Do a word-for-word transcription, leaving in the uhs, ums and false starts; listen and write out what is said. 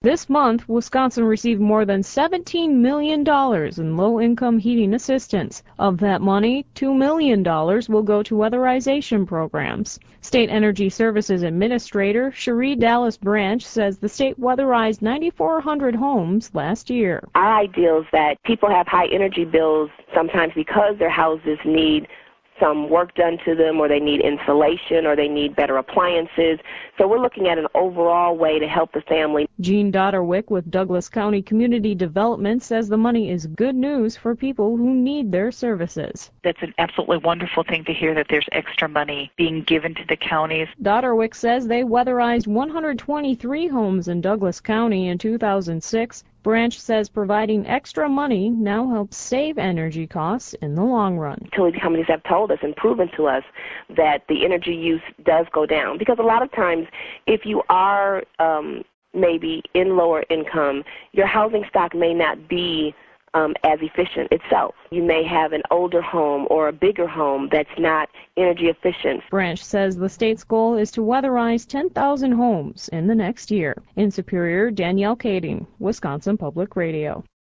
This month, Wisconsin received more than seventeen million dollars in low-income heating assistance. Of that money, two million dollars will go to weatherization programs. State Energy Services Administrator Cherie Dallas Branch says the state weatherized nine thousand four hundred homes last year. Our ideal is that people have high energy bills sometimes because their houses need some work done to them, or they need insulation, or they need better appliances. So we're looking at an overall way to help the family. Jean Dotterwick with Douglas County Community Development says the money is good news for people who need their services. That's an absolutely wonderful thing to hear, that there's extra money being given to the counties. Dotterwick says they weatherized one hundred twenty-three homes in Douglas County in two thousand six. Branch says providing extra money now helps save energy costs in the long run. Utility companies have told us and proven to us that the energy use does go down, because a lot of times if you are um, maybe in lower income, your housing stock may not be um, as efficient itself. You may have an older home or a bigger home that's not energy efficient. Branch says the state's goal is to weatherize ten thousand homes in the next year. In Superior, Danielle Kading, Wisconsin Public Radio.